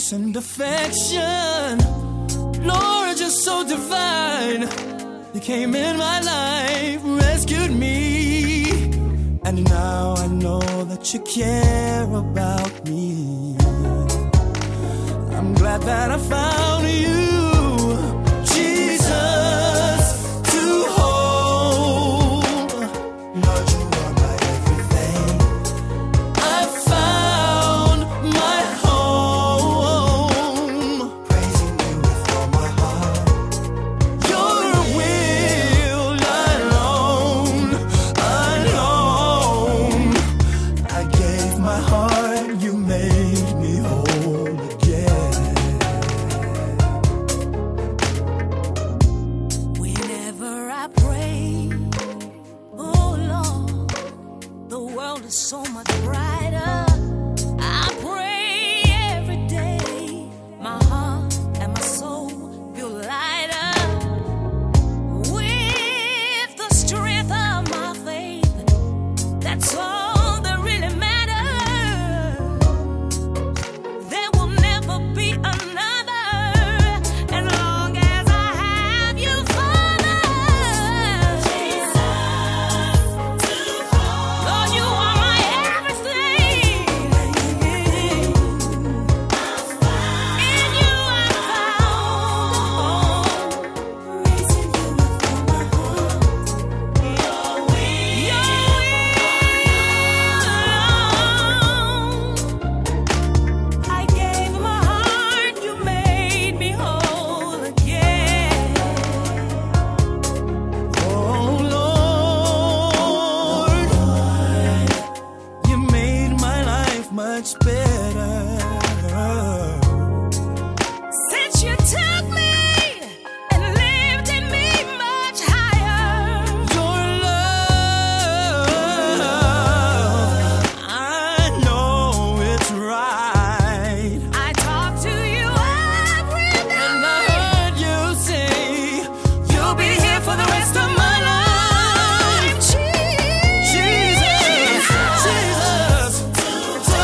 grace and affection. Lord, you're so divine. You came in my life, rescued me. And now I know that you care about me. I'm glad that I found you, Jesus, to hold. Lord, you are my everything. I found my home, praising you with all my heart. Your will alone. I gave my heart, you made me whole again. Whenever I pray, oh Lord, the world is so much brighter. I pray every day, my heart and my soul feel lighter. With the strength of my faith, that's all that really matters. There will never be another as long as I have you, Father. Jesus, Lord, you are my everything. In you I found raising you with all my heart. Your will alone. I gave my heart, you made me whole again. Oh Lord, you made my life much better. Since you took me and lifted me much higher, Your love, I know it's right. I talk to you every And I day. heard you say you'll be here for the rest of my life. Jesus, Jesus, to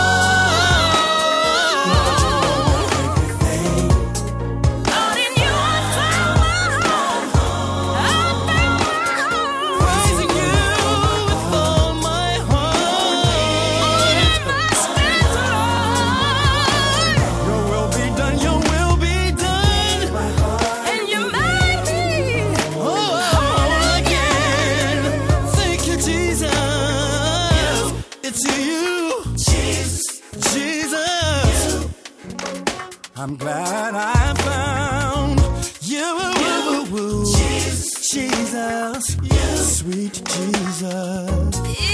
hold everything. Lord, in you I found my home. I found my home. Praising you with all my heart. In my strength, Lord. Your will be done, your will be done. And you made me Oh, again. Thank you, Jesus. It's you, Jesus. I'm glad I found you, Jesus, sweet Jesus.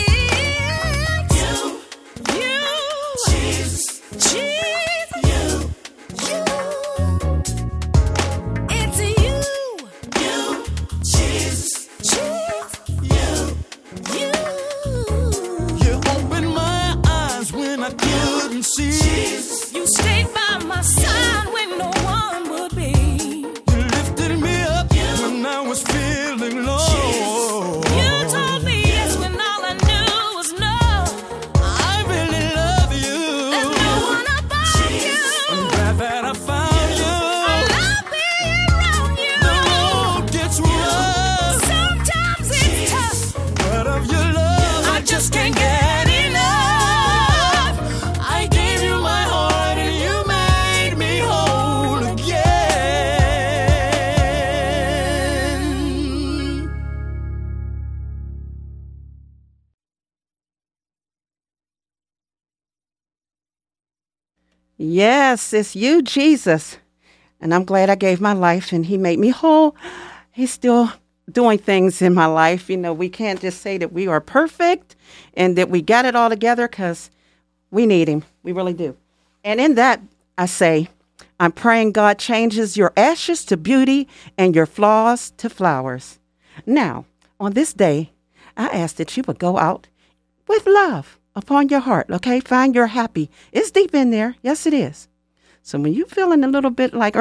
You opened my eyes when I couldn't see. You stayed by my side when no one would be. You lifted me up when I was feeling low. You told me yes when all I knew was no. I really love you. There's no one above you. I'm glad that I found you. I love being around you. The road gets rough, Sometimes it's tough. but of your love I just can't get enough. I gave you my heart and you made me whole again. Yes, it's you, Jesus. And I'm glad I gave my life and he made me whole. He's still doing things in my life. You know, we can't just say that we are perfect and that we got it all together because we need him. We really do. And in that, I say, I'm praying God changes your ashes to beauty and your flaws to flowers. Now, on this day, I ask that you would go out with love upon your heart, okay? Find your happy. It's deep in there. Yes, it is. So when you're feeling a little bit like,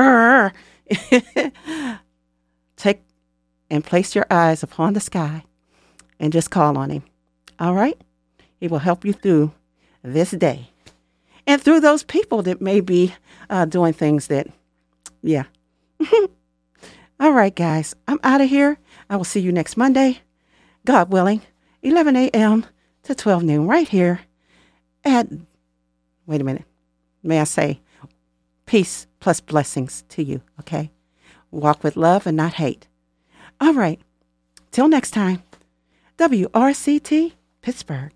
take and place your eyes upon the sky and just call on him. All right? He will help you through this day. and through those people that may be doing things that, yeah. All right, guys, I'm out of here. I will see you next Monday, God willing, 11 a.m. to 12 noon, right here at, wait a minute, may I say, peace plus blessings to you, okay? Walk with love and not hate. All right, till next time, WRCT, Pittsburgh.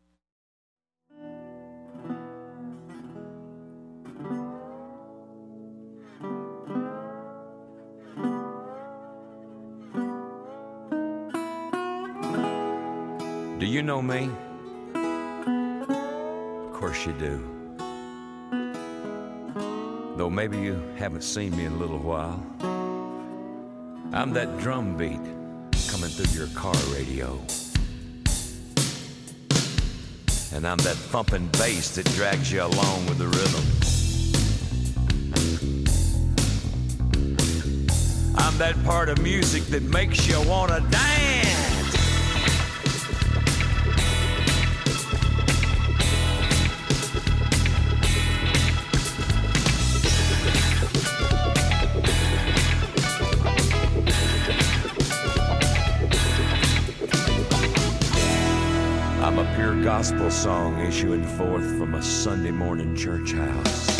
Do you know me? Of course you do. Though maybe you haven't seen me in a little while. I'm that drum beat coming through your car radio. And I'm that thumping bass that drags you along with the rhythm. I'm that part of music that makes you want to dance. I'm a pure gospel song issuing forth from a Sunday morning church house.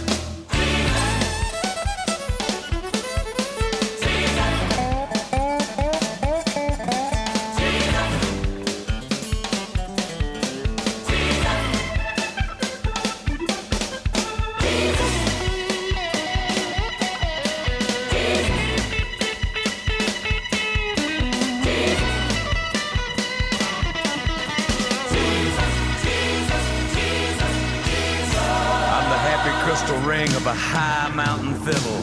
Crystal ring of a high mountain fiddle.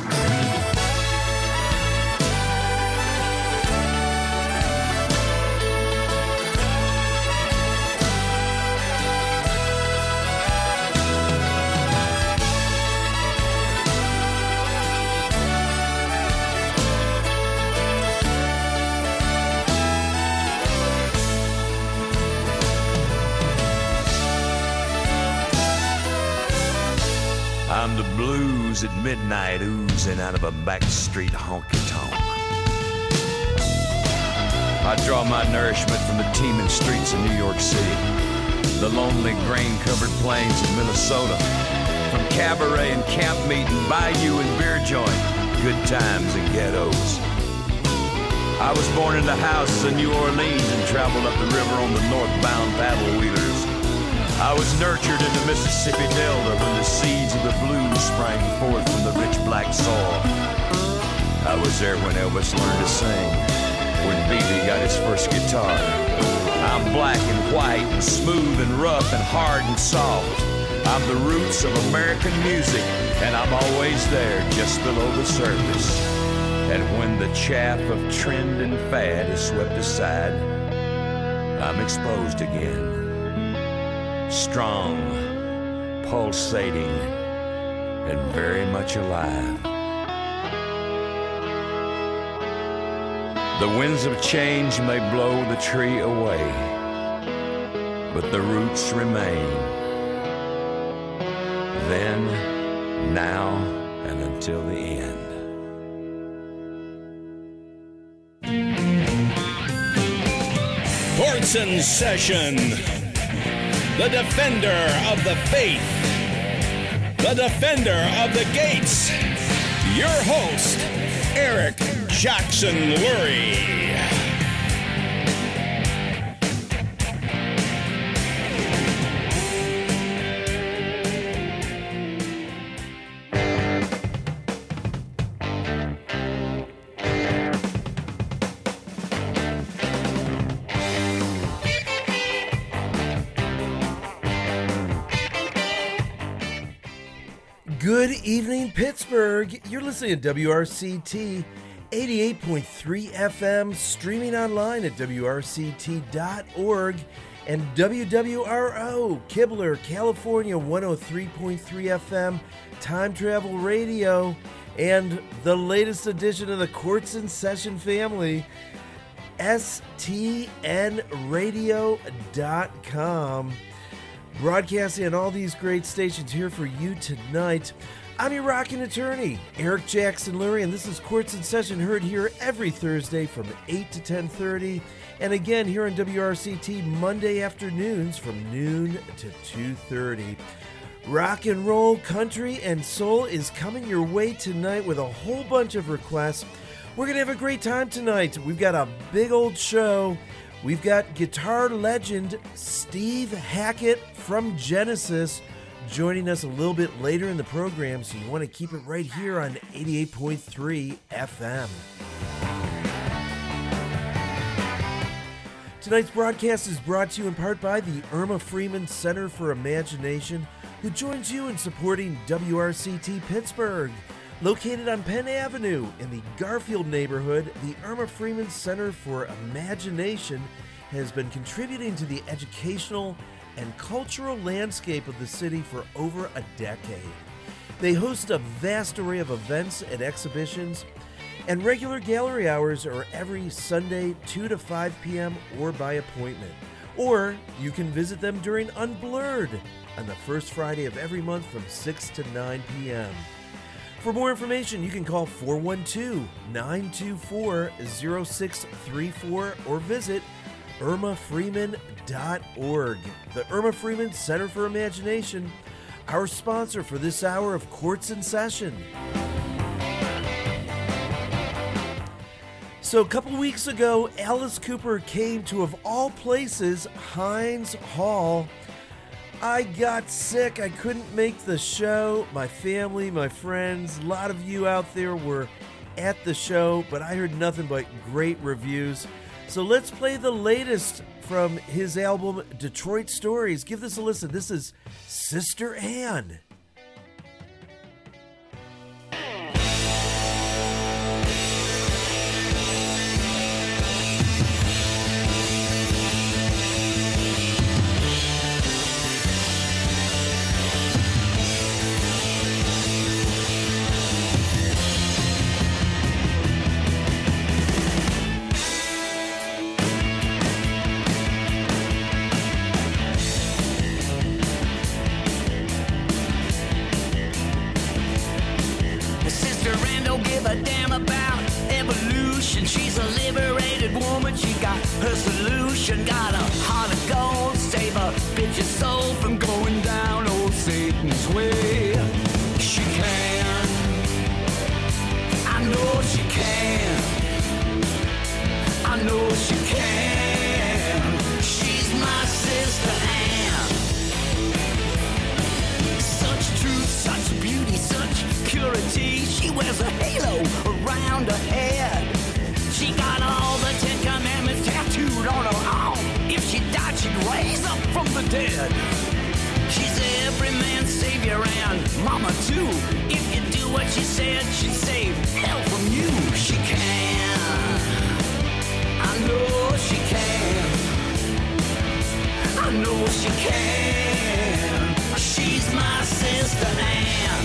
I'm the blues at midnight oozing out of a backstreet honky-tonk. I draw my nourishment from the teeming streets of New York City, the lonely grain-covered plains of Minnesota, from cabaret and camp meeting, bayou and beer joint, good times and ghettos. I was born in the houses of New Orleans and traveled up the river on the northbound paddle wheelers. I was nurtured in the Mississippi Delta when the seeds of the blues sprang forth from the rich black soil. I was there when Elvis learned to sing, when B.B. got his first guitar. I'm black and white and smooth and rough and hard and soft. I'm the roots of American music, and I'm always there just below the surface. And when the chaff of trend and fad is swept aside, I'm exposed again. Strong, pulsating, and very much alive. The winds of change may blow the tree away, but the roots remain. Then, now, and until the end. Courts in session. The defender of the faith, the defender of the gates, your host, Eric Jackson Lurie. Good evening, Pittsburgh. You're listening to WRCT 88.3 FM, streaming online at WRCT.org, and WWRO, Kibler, California 103.3 FM, Time Travel Radio, and the latest edition of the Courts in Session family, STNradio.com. Broadcasting on all these great stations here for you tonight. I'm your rockin' attorney, Eric Jackson Lurie, and this is Courts in Session, heard here every Thursday from 8 to 10:30, and again here on WRCT Monday afternoons from noon to 2:30. Rock and roll, country, and soul is coming your way tonight with a whole bunch of requests. We're going to have a great time tonight. We've got a big old show. We've got guitar legend Steve Hackett from Genesis joining us a little bit later in the program, so you want to keep it right here on 88.3 FM. Tonight's broadcast is brought to you in part by the Irma Freeman Center for Imagination, who joins you in supporting WRCT Pittsburgh. Located on Penn Avenue in the Garfield neighborhood, the Irma Freeman Center for Imagination has been contributing to the educational and cultural landscape of the city for over a decade. They host a vast array of events and exhibitions, and regular gallery hours are every Sunday 2 to 5 p.m. or by appointment. Or you can visit them during Unblurred on the first Friday of every month from 6 to 9 p.m. For more information, you can call 412-924-0634 or visit irmafreeman.org. The Irma Freeman Center for Imagination, our sponsor for this hour of Courts in Session. So a couple weeks ago, Alice Cooper came to, of all places, Heinz Hall. I got sick. I couldn't make the show. My family, my friends, a lot of you out there were at the show, but I heard nothing but great reviews. So let's play the latest from his album, Detroit Stories. Give this a listen. This is Sister Ann. Her solution got a heart of gold, save a bitch's soul from going down old Satan's way. She can, I know she can, I know she can. She's my sister Ann. Such truth, such beauty, such purity. She wears a halo around her head. She got all the 10 Commandments tattooed on her arm. If she died, she'd raise up from the dead. She's every man's savior and mama too. If you do what she said, she'd save hell from you. She can, I know she can, I know she can. She's my sister Ann.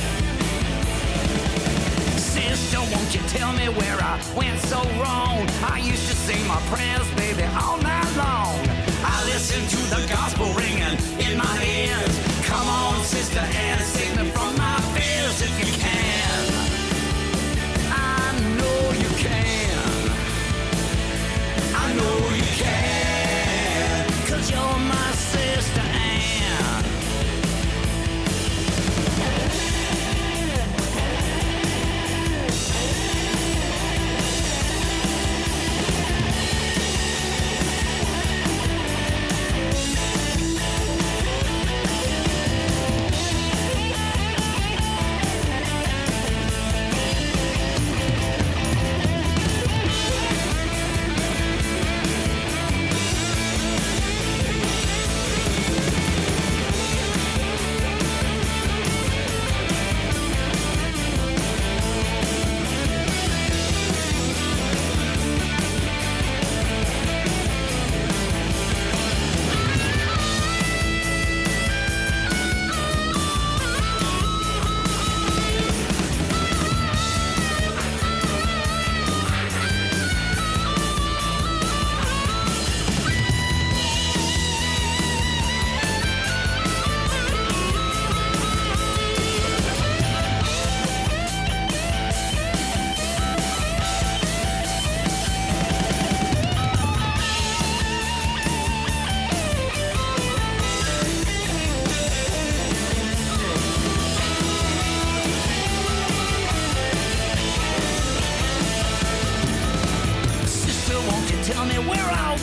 Sister, won't you tell me where I went so wrong? I used to sing my prayers, baby, all night long. I listened to the gospel ringing in my ears. Come on, Sister Ann, save me from my fears if you can. I know you can, I know you can, 'cause you're my sister Ann.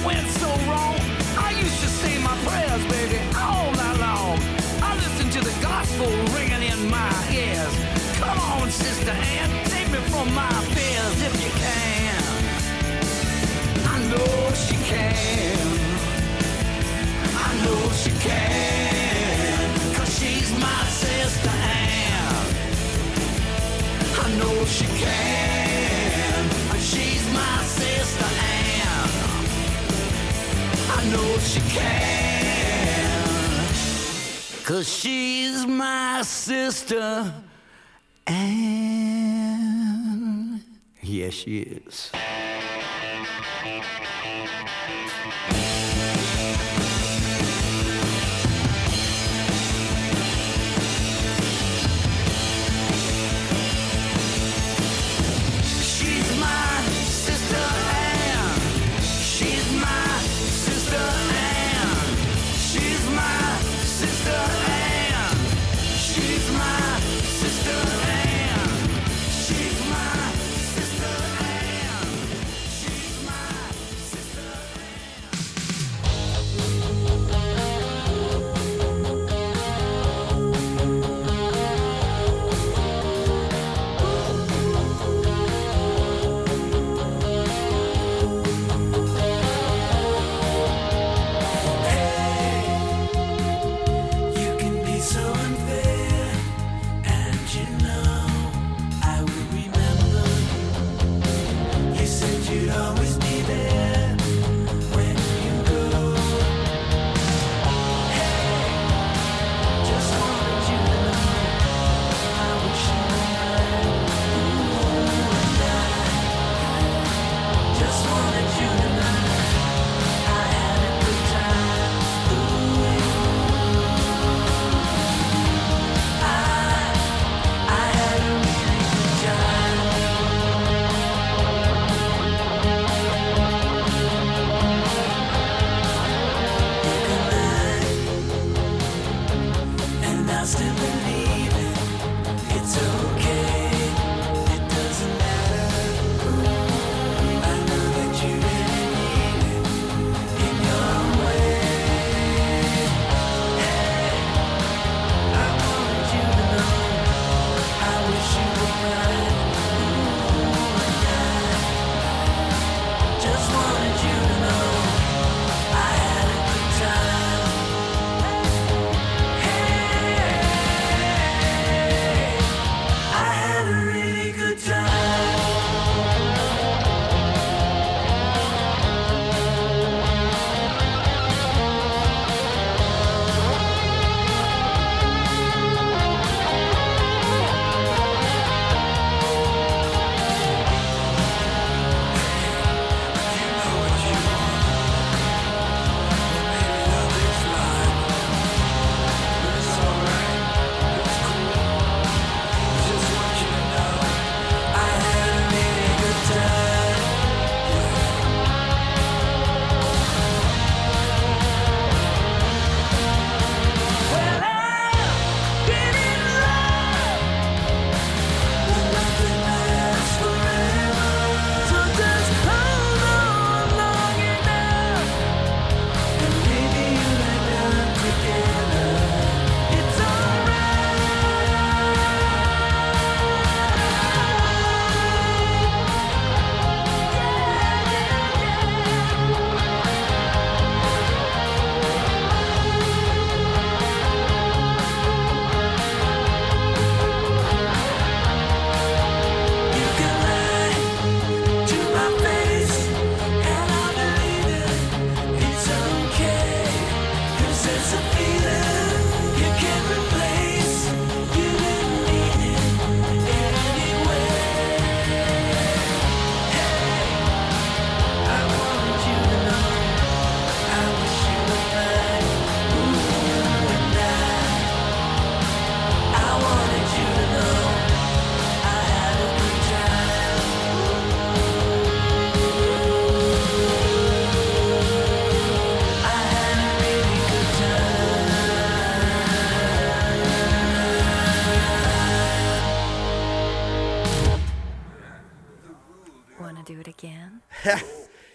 went so wrong. I used to say my prayers, baby, all night long. I listened to the gospel ringing in my ears. Come on, Sister Ann, take me from my fears if you can. I know she can. I know she can. 'Cause she's my Sister Ann. I know she can. She's my Sister Ann. I know she can. 'Cause she's my Sister Ann. Yes, she is.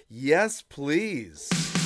Yes, please.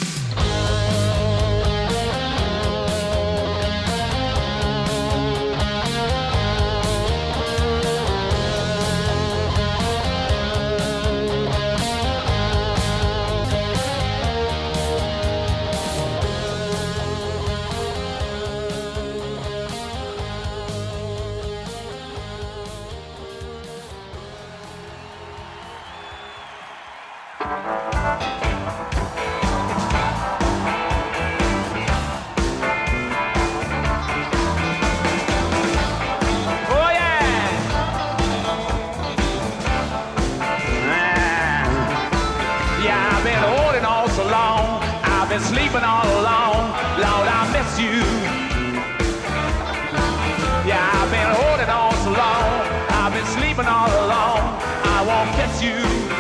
Sleeping all alone, Lord, I miss you. Yeah, I've been holding on so long, I've been sleeping all alone, I won't miss you.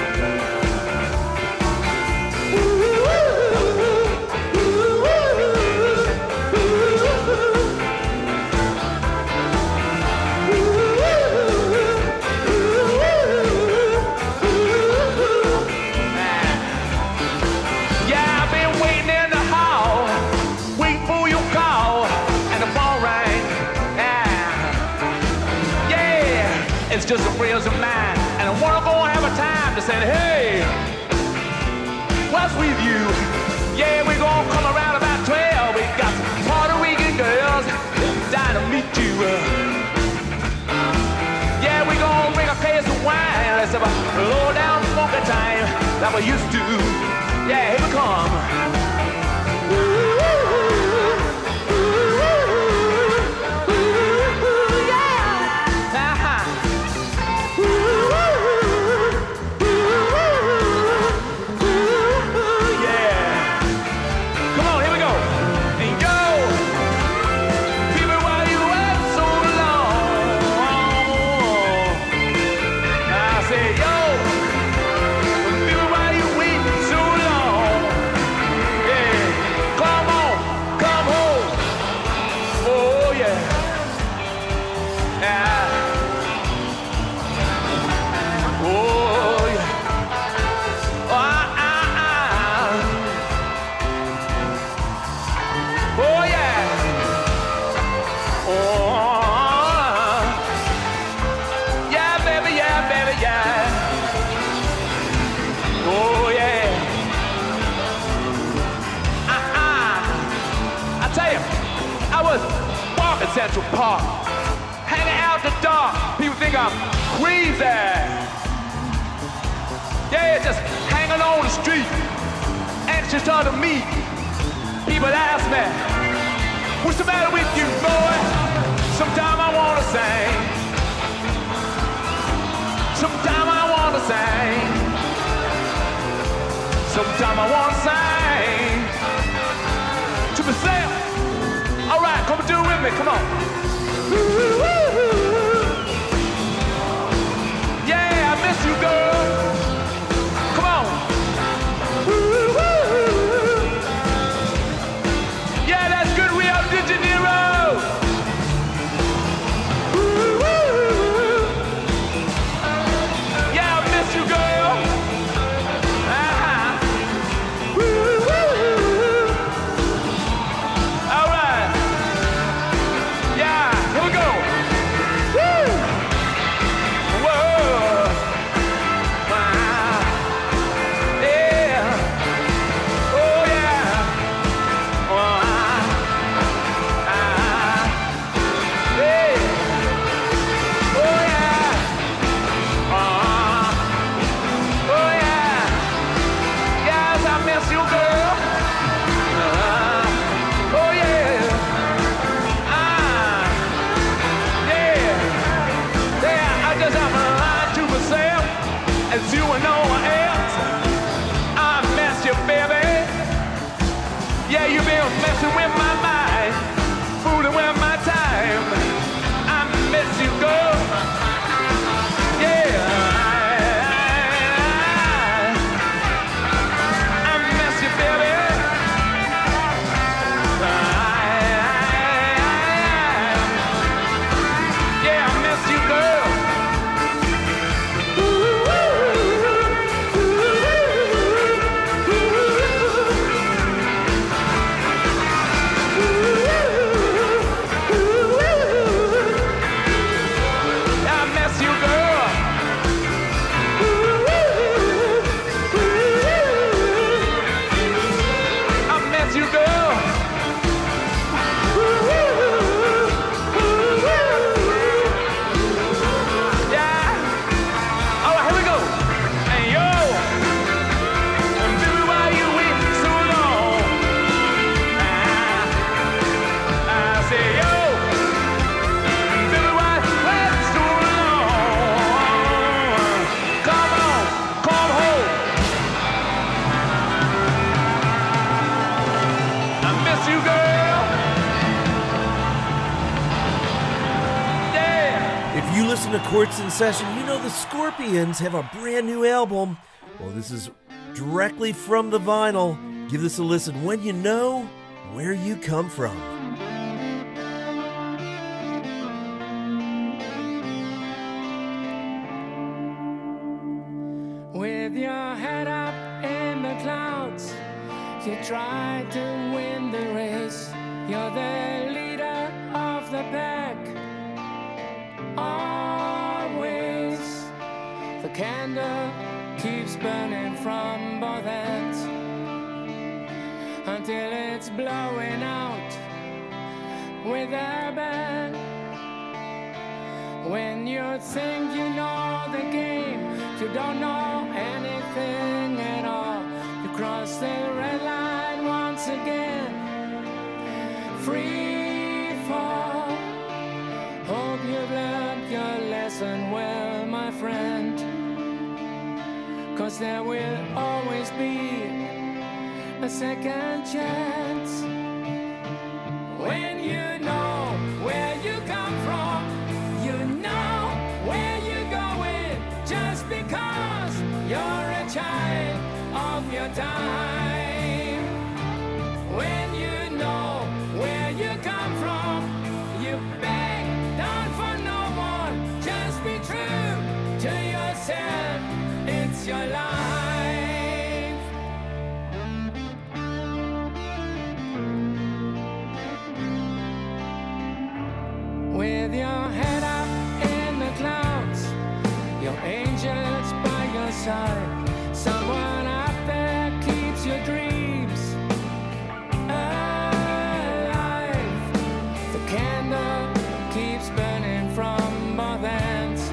It's just a friends of mine, and I wanna go and have a time to say, hey, what's with you? Yeah, we gonna come around about 12. We got some Puerto Rican girls dying to meet you. Yeah, we gonna bring a case of wine. Let's have a low down funky time like we used to. Yeah, here we come. Central Park, hanging out in the dark. People think I'm crazy. Yeah, just hanging on the street, anxious to meet. People ask me, what's the matter with you, boy? Sometime I wanna sing. Sometime I wanna sing. Sometime I wanna sing to myself. All right, come and do it with me, come on. Yeah, I miss you, girl. Come on. Yeah, that's good, Rio de Janeiro. Yeah, I miss you, girl. All right. Yeah, here we go. Woo! Whoa. Wow. Yeah. Oh, yeah. Oh, hey. Oh, yeah. Oh, yeah. Yes, I miss you, girl. Oh, yeah. I just have a lie to myself, as you and no one else. I miss you, baby. Yeah, you've been messing with my mind, fooling with my time. I miss you, girl. Yeah, I miss you, baby. Yeah, I miss you, girl. If you listen to Courts in Session, you know the Scorpions have a brand new album. Well, this is directly from the vinyl. Give this a listen. When You Know Where You Come From. With your head up in the clouds, you try to win the race. You're the leader of the pack. Always the candle keeps burning from both ends until it's blowing out with a bang. When you think you know the game, you don't know anything at all. You cross the red line once again. Free fall. Hope you've learned your lesson well, my friend. 'Cause there will always be a second chance. When you know where you come from, you know where you're going, just because you're a child of your time. When you know where you come from, you beg down for no one, just be true to yourself, it's your life. With your head up in the clouds, your angels by your side, someone out there keeps your dreams alive. The candle keeps burning from both ends,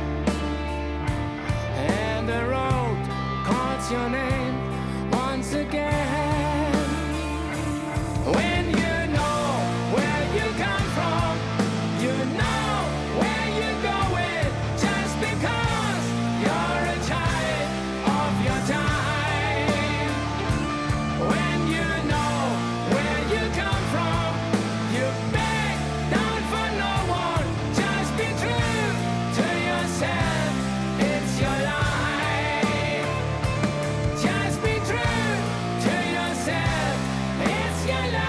and the road calls your name once again. When you know where you come from, you know where you're going, just because you're a child of your time. When you know where you come from, you beg down for no one, just be true to yourself, it's your life. Just be true to yourself, it's your life.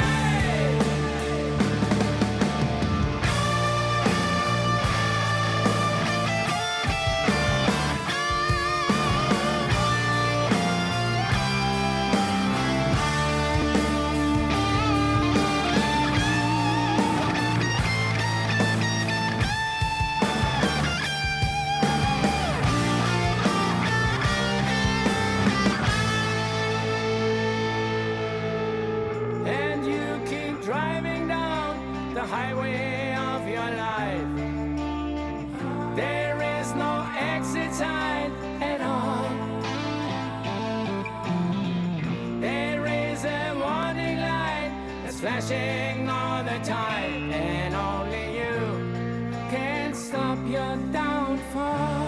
And you keep driving down the highway of your life. There is no exit sign at all. There is a warning light that's flashing all the time, and only you can stop your downfall.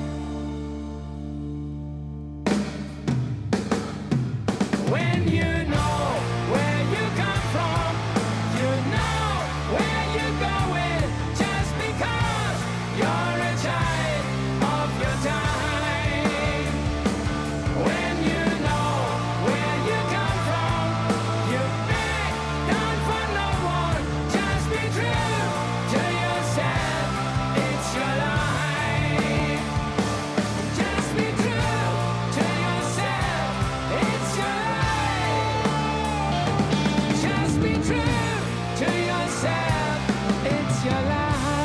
When you know where you come from, you know where you're going, just because you're a child of your time. When you know where you come from, you beg down for no one, just be true to yourself, it's your life. Just be true to yourself, it's your life. Just be true to yourself, it's your life.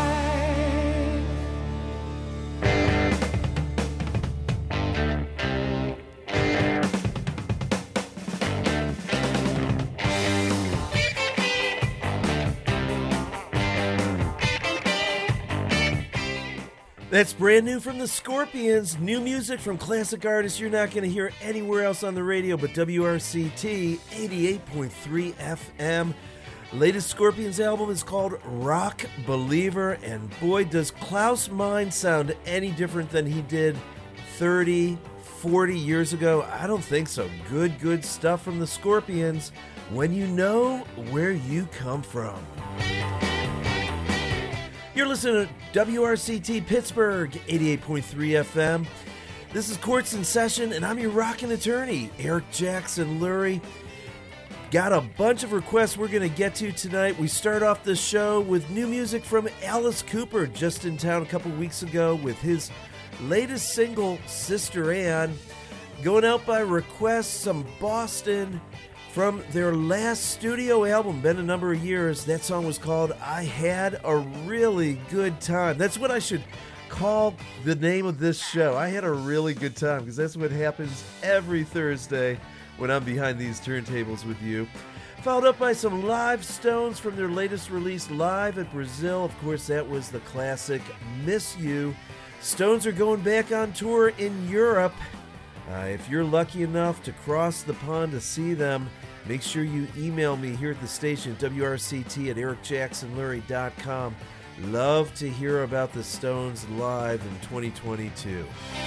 That's brand new from the Scorpions. New music from classic artists you're not going to hear anywhere else on the radio but WRCT 88.3 FM. Latest Scorpions album is called Rock Believer, and boy, does Klaus Meine sound any different than he did 30, 40 years ago. I don't think so. Good stuff from the Scorpions. When you know where you come from. You're listening to WRCT Pittsburgh, 88.3 FM. This is Courts in Session, and I'm your rockin' attorney, Eric Jackson Lurie. Got a bunch of requests we're going to get to tonight. We start off the show with new music from Alice Cooper, just in town a couple weeks ago with his latest single, Sister Ann. Going out by request, some Boston from their last studio album, been a number of years. That song was called I Had a Really Good Time. That's what I should call the name of this show. I had a really good time, because that's what happens every Thursday when I'm behind these turntables with you. Followed up by some live Stones from their latest release, Live at Brazil. Of course, that was the classic Miss You. Stones are going back on tour in Europe. If you're lucky enough to cross the pond to see them, make sure you email me here at the station, WRCT at ericjacksonlurie.com. Love to hear about the Stones live in 2022.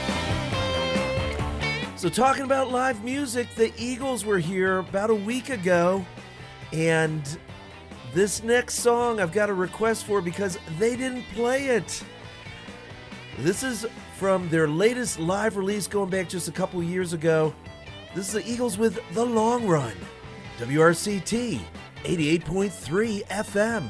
So talking about live music, the Eagles were here about a week ago, and this next song I've got a request for because they didn't play it. This is from their latest live release going back just a couple years ago. This is the Eagles with The Long Run. WRCT 88.3 FM.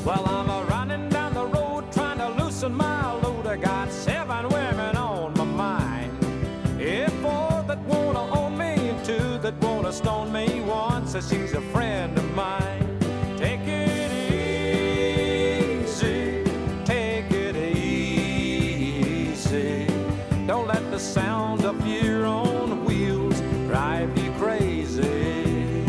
Well, I'm running down the road trying to loosen my load. I got 7 women on my mind. If 4 that wanna own me and 2 that wanna stone me, 1 says she's a friend of mine. Take it easy, take it easy. Don't let the sound of your own wheels drive you crazy.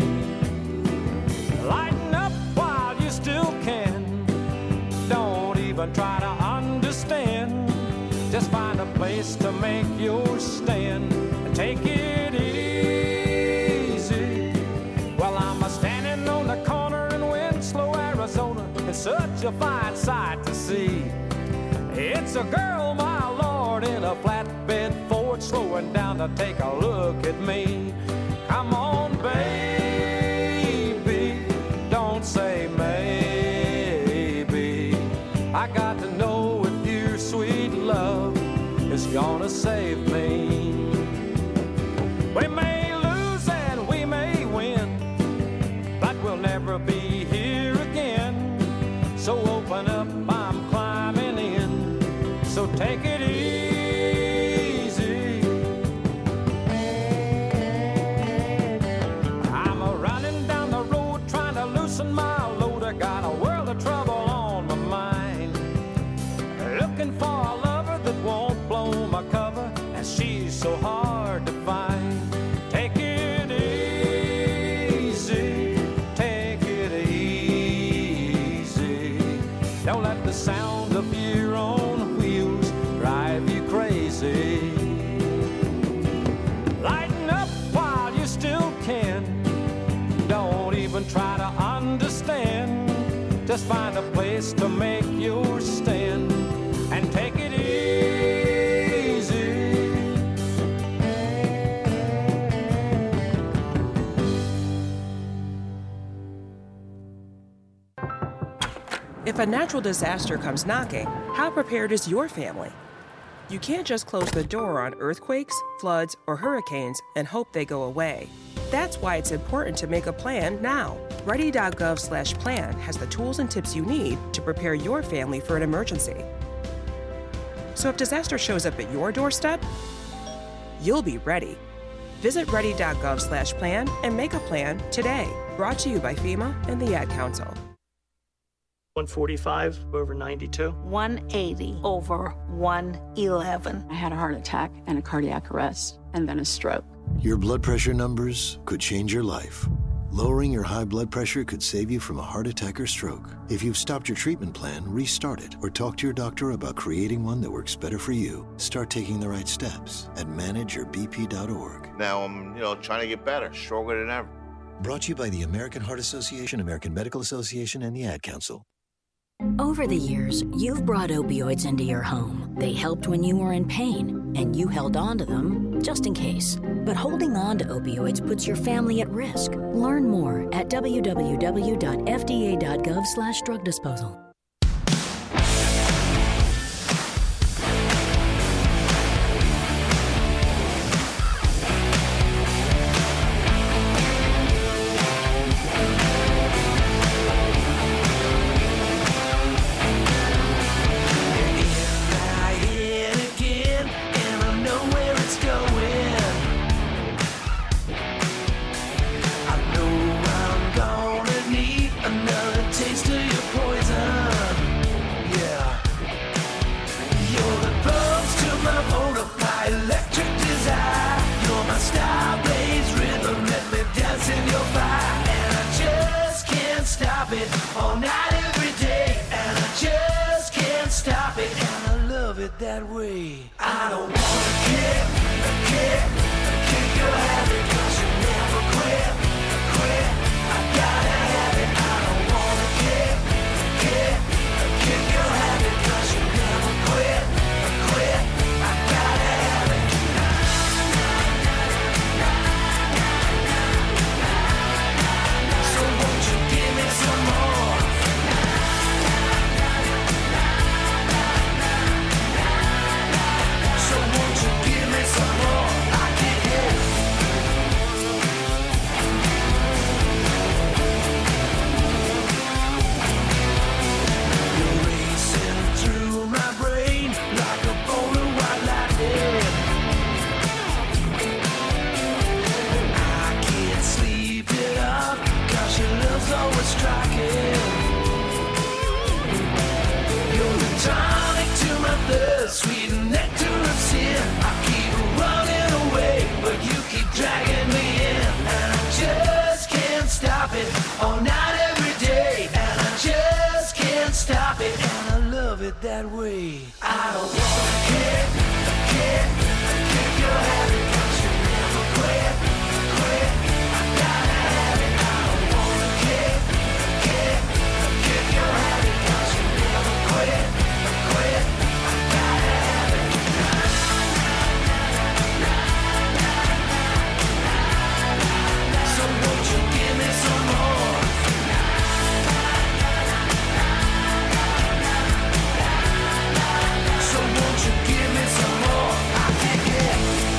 Lighten up while you still can. Don't even try to understand. Just find a place to make your stand and take it easy. Well, I'm standing on the corner in Winslow, Arizona. It's such a fine sight to see. It's a girl, my lord, in a flatbed Ford, slowing down to take a look at me. Come on, baby, don't say maybe. I got to know if your sweet love is gonna save me. We may lose and we may win, but we'll never be here again. So open up, I'm climbing in. So take it easy. I'm a running down the road trying to loosen my load. I got a world of trouble on my mind. Looking for a lover that won't blow my cover, and she's so hard to find. Take it easy, take it easy. Don't let the sound of your own wheels drive you crazy. Lighten up while you still can. Don't even try to understand. Just find a place to make your stand and take it easy. If a natural disaster comes knocking, how prepared is your family? You can't just close the door on earthquakes, floods, or hurricanes and hope they go away. That's why it's important to make a plan now. Ready.gov/plan has the tools and tips you need to prepare your family for an emergency. So if disaster shows up at your doorstep, you'll be ready. Visit ready.gov/plan and make a plan today. Brought to you by FEMA and the Ad Council. 145 over 92. 180 over 111. I had a heart attack and a cardiac arrest, and then a stroke. Your blood pressure numbers could change your life. Lowering your high blood pressure could save you from a heart attack or stroke. If you've stopped your treatment plan, restart it or talk to your doctor about creating one that works better for you. Start taking the right steps at manageyourbp.org. Now I'm, trying to get better, stronger than ever. Brought to you by the American Heart Association, American Medical Association, and the Ad Council. Over the years, you've brought opioids into your home. They helped when you were in pain, and you held on to them just in case. But holding on to opioids puts your family at risk. Learn more at www.fda.gov/drug disposal. All night, every day, and I just can't stop it, and I love it that way. I don't wanna kick your habit, 'cause you never quit. I gotta have it. I don't wanna kick your habit, 'cause you never quit. I gotta have it. So won't you give me some more? So won't you give me some more? I can't hear. that way. I don't wanna kick your habit, 'cause you never quit. I gotta have it. I don't wanna kick your habit, 'cause you never quit. I gotta have it. So won't you give me some more? So won't you give me some more? I can't get.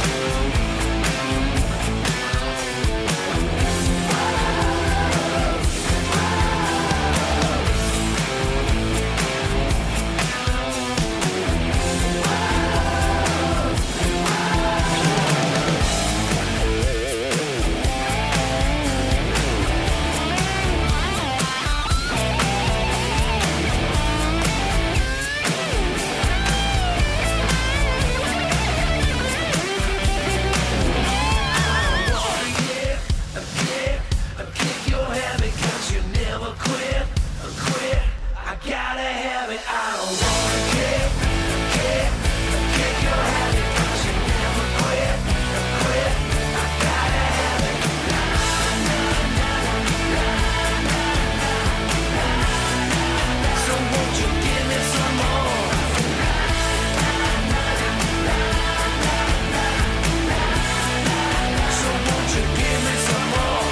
Kick your habit, 'cause you never quit. I gotta have it. I don't wanna kick your habit, 'cause you never quit. I gotta have it. So won't you give me some more? So won't you give me some more?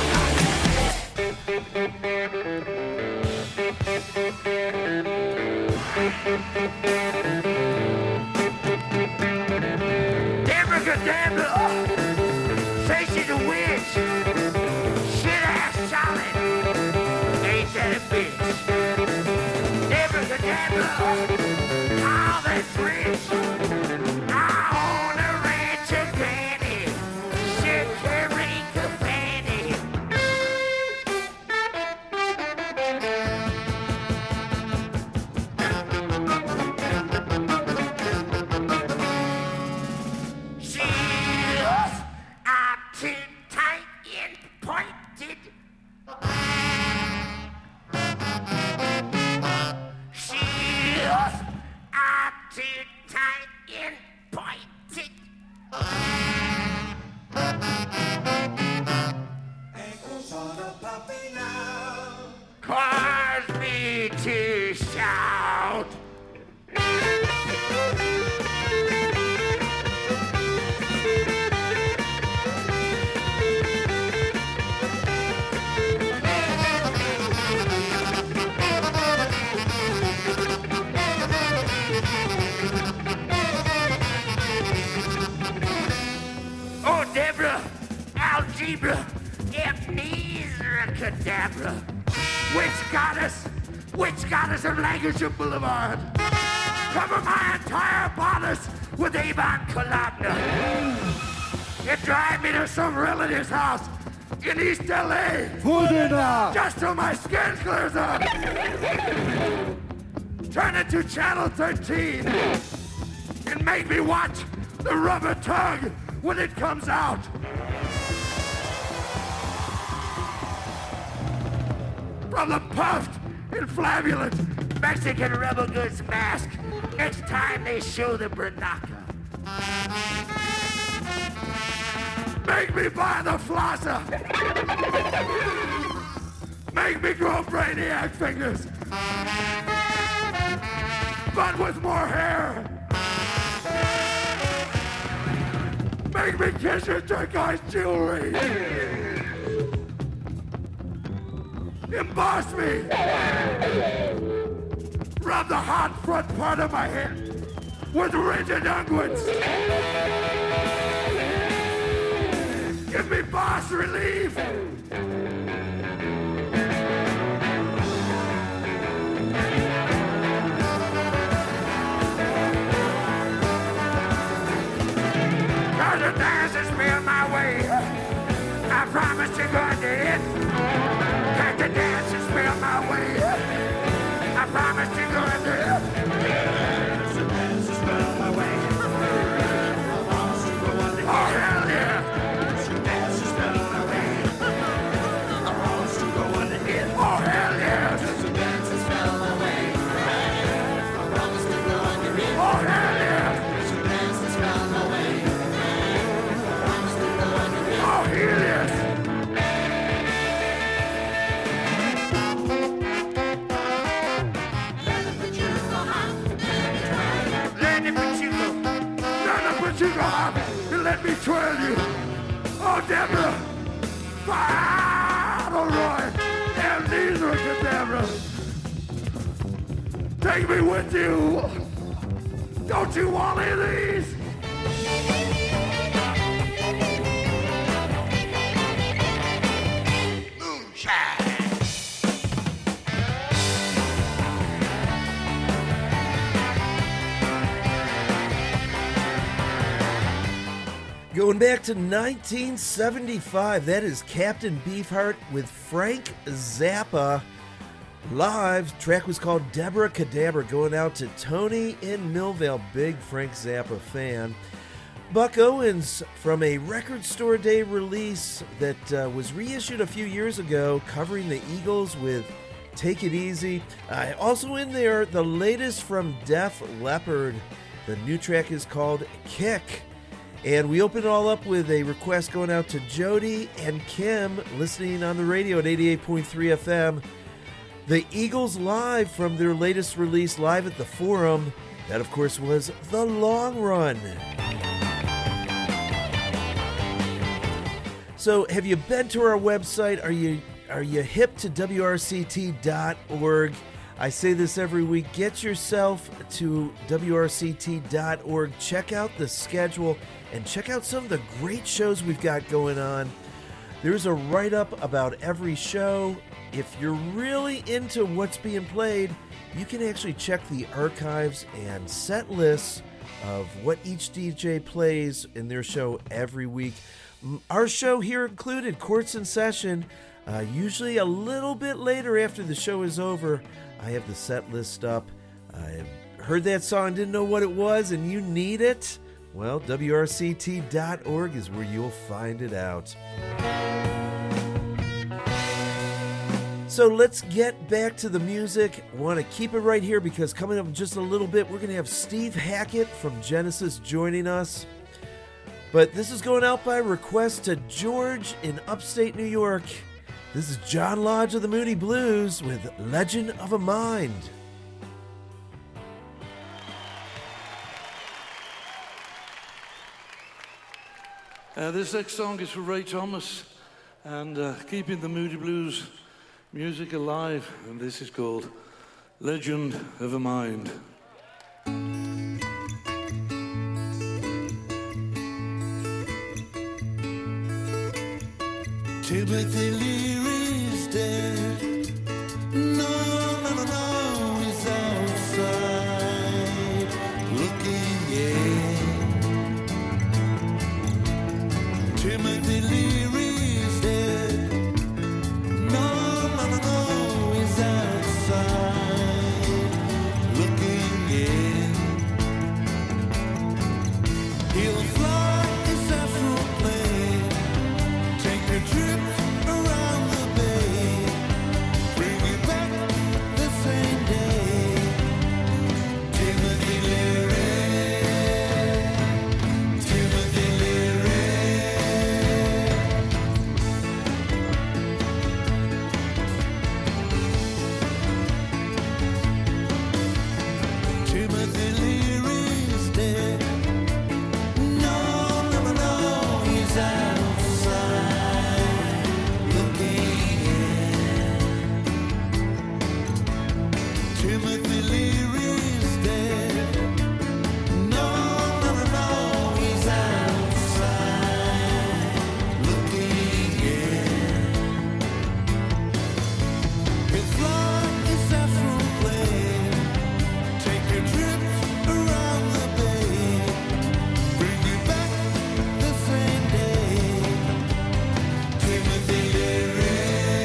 Deborah Gadabra, say she's a witch. Shit ass solid. Ain't that a bitch? Deborah Gadabra, all that's rich. I own a ranch of granny. Shit, Carrica Fanny. She's are too tight and pointed. She's are too tight and pointed. Ankles on a puppy now. Cause me to shout. Oh, Deborah, algebra, amnesia, cadabra. Which goddess of Lancashire Boulevard? Cover my entire bodice with Avon Colabna. And drive me to some relative's house in East LA. Put it up! Just till my skin clears up. Turn it to Channel 13 and make me watch the rubber tug when it comes out. From the puffed and flabulent Mexican rubber goods mask next time they show the Bernaka. Make me buy the flosser. Make me grow brainiac fingers. But with more hair. Make me kiss your turquoise jewelry. Emboss me. Rub the hot front part of my head with rigid unguents. Give me boss relief. Cause the dance is spilled my way. I promise you're going to hit. Cause the dance is spilled my way. I promise you're going to hit. The dance is spilled my way. I promise you're going to hit. Oh, hell yeah. The dance is spilled my way. Don't you go out and let me twirl you. Oh, Deborah. Ah, Roy. And these are Deborah. Take me with you. Don't you want any of these? Going back to 1975, that is Captain Beefheart with Frank Zappa. Live, track was called Deborah Cadabra, going out to Tony in Millvale, big Frank Zappa fan. Buck Owens from a Record Store Day release that was reissued a few years ago, covering the Eagles with Take It Easy. Also in there, the latest from Def Leppard. The new track is called Kick. And we open it all up with a request going out to Jody and Kim, listening on the radio at 88.3 FM. The Eagles live from their latest release, Live at the Forum. That, of course, was The Long Run. So, have you been to our website? Are you hip to WRCT.org? I say this every week. Get yourself to WRCT.org. Check out the schedule and check out some of the great shows we've got going on. There's a write-up about every show. If you're really into what's being played, you can actually check the archives and set lists of what each DJ plays in their show every week. Our show here included, Courts in Session, usually a little bit later after the show is over. I have the set list up. I heard that song, didn't know what it was, and you need it? Well, WRCT.org is where you'll find it out. So let's get back to the music. I want to keep it right here because coming up in just a little bit, we're going to have Steve Hackett from Genesis joining us. But this is going out by request to George in upstate New York. This is John Lodge of the Moody Blues with Legend of a Mind. This next song is for Ray Thomas and keeping the Moody Blues music alive, and this is called Legend of a Mind. Timothy Leary's dead. No, he's outside looking in. Timothy Leary's dead. No, he's outside looking in. He'll fly his Afro plane, take a trip around the bay, bring you back the same day. Timothy Leary, Timothy Leary. Timothy Leary's dead. No, he's outside looking in. Timothy Leary's dead. No, he's outside looking in. He'll fly his Afro plane, take a trip around the bay, bring you back the same day. Timothy Leary,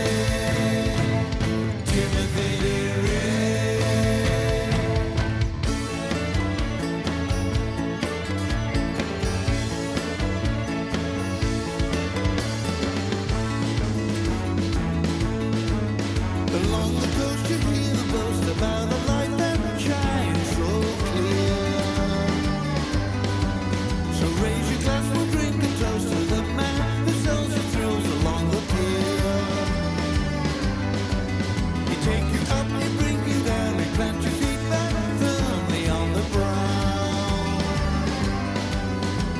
Timothy Leary. Along the coast you hear the boast about a light that shines so clear. So raise your glass, we'll drink a toast to the man who sells the thrills along the pier. He take you up, he bring you down, he plant your feet back firmly on the ground.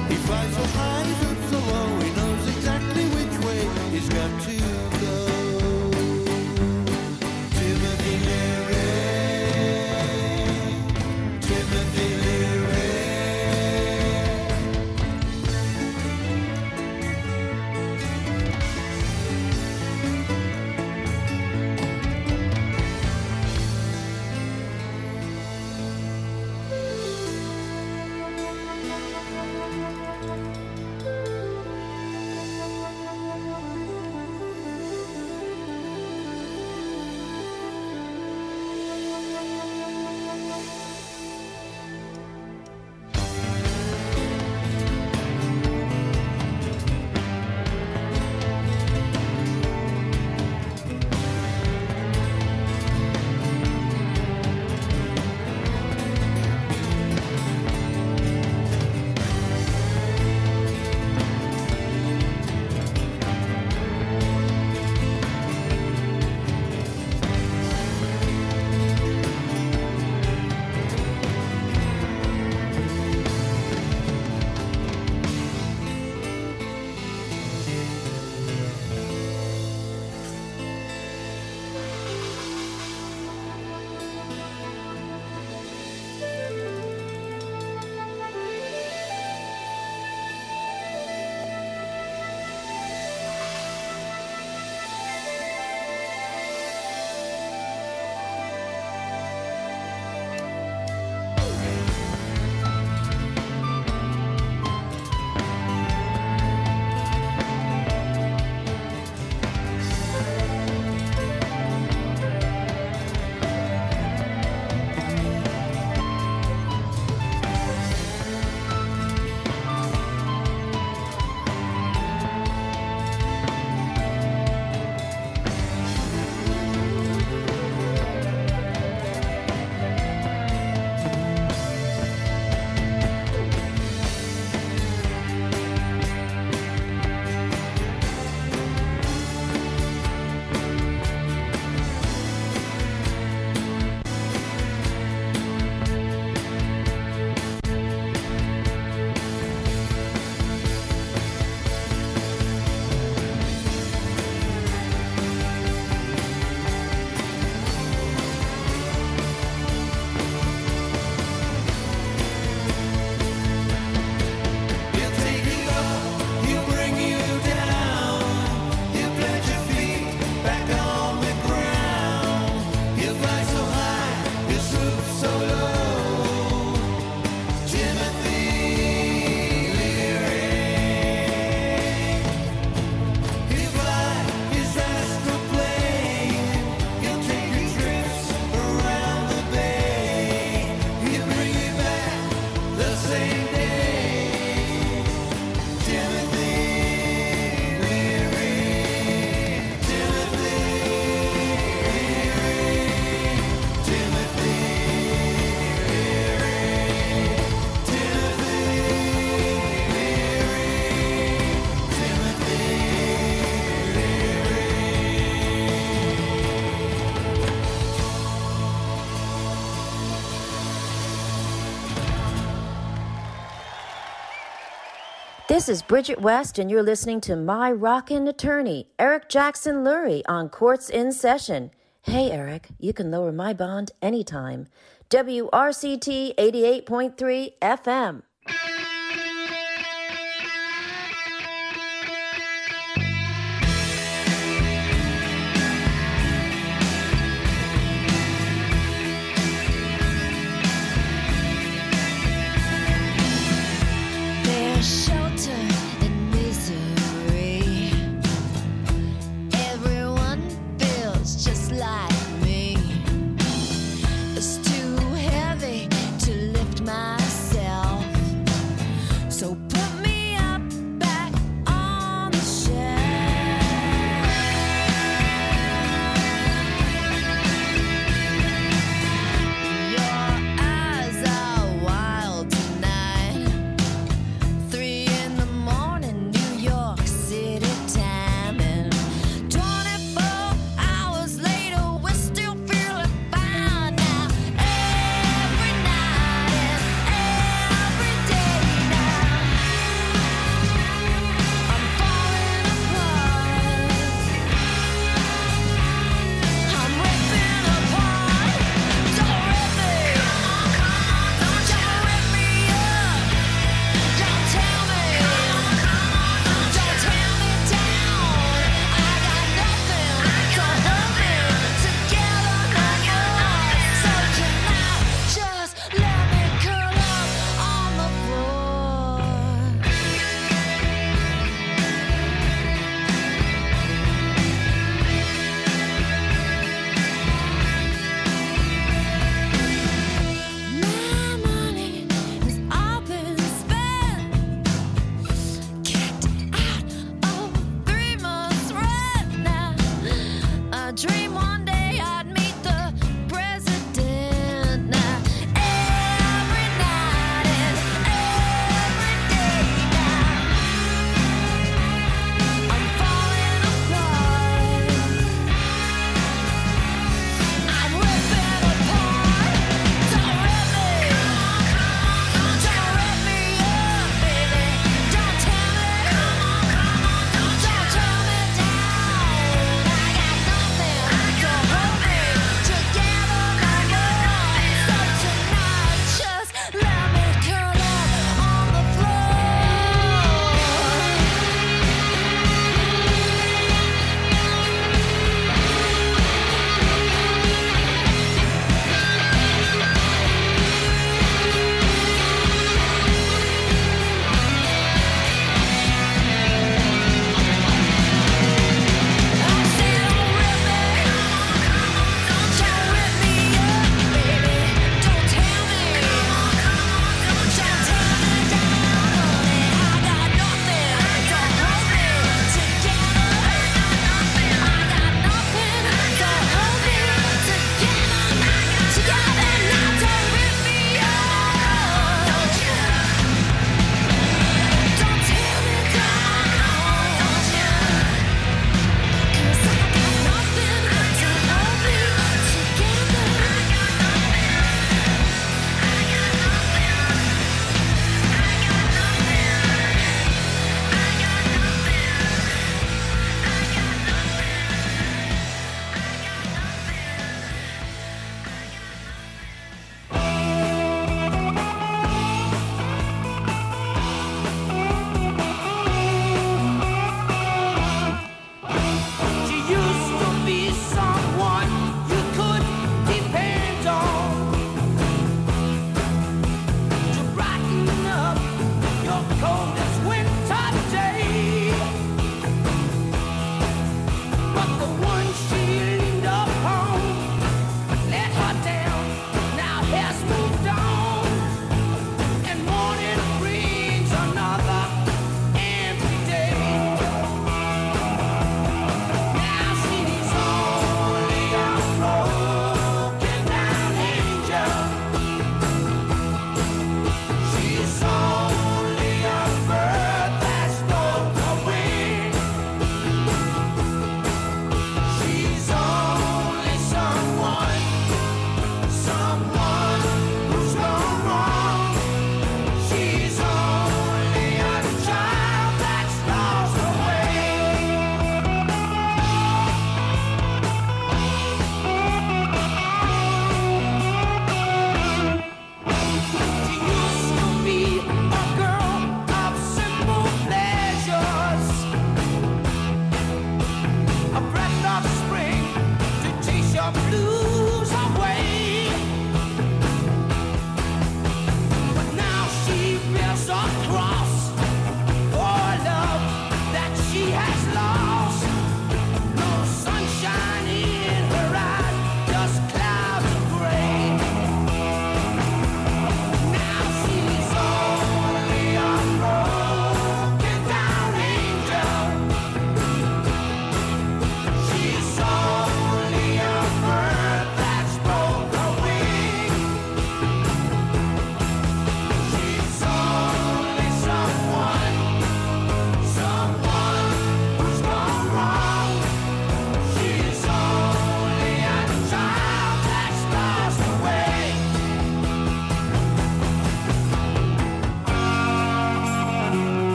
This is Bridget West, and you're listening to my rockin' attorney, Eric Jackson Lurie, on Courts in Session. Hey, Eric, you can lower my bond anytime. WRCT 88.3 FM.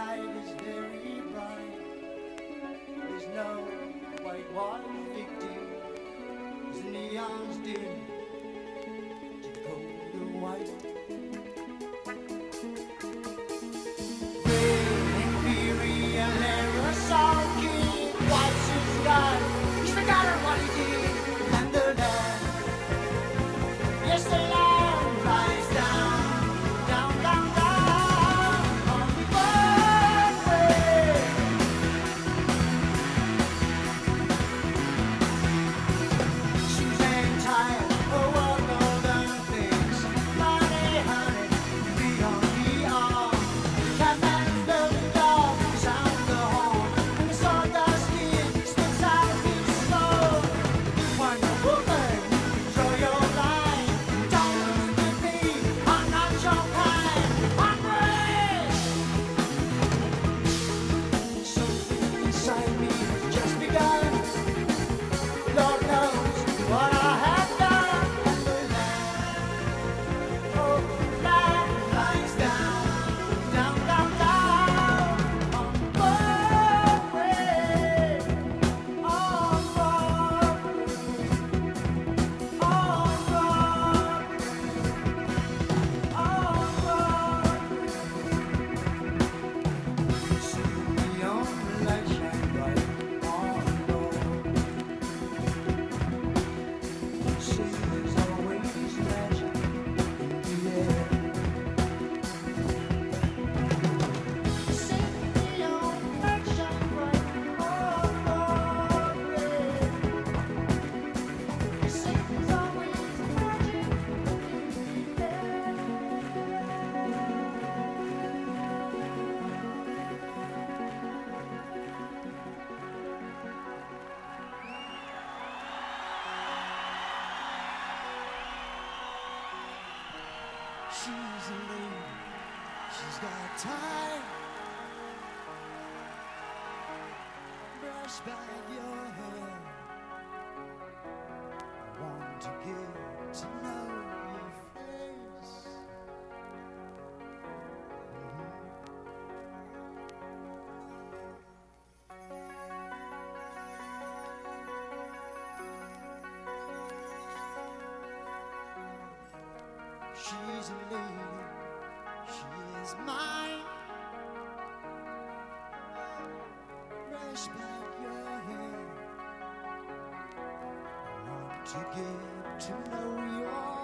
light is very bright. There's no white victim. The neon's dim to the colder white. Red and fury and aerosol king. White's his God. He's forgotten what he did. And the land, yes, the land lies down, down, down, down on the Broadway. Suzanne tired of all golden things. Money, honey, beyond the arm. Catman's velvet dog sound the horn, and the sawdust kid spits out his soul. When the woman draw your line, don't look at me, I'm not your kind. I'm brave. Something inside me has just begun. Lord knows what I have done. And the land, oh, land lies down, down, down, down on Broadway, on Broadway, on Broadway. See the neon light shine bright on Broadway. See there's always magic in the air. See the neon light shine bright on Broadway. See there's always magic in the air. She's a lady, she's got time. Brush back your hair. I want to get to know your face. She's a lady, she is mine. Brush back your hair. I want to get to know your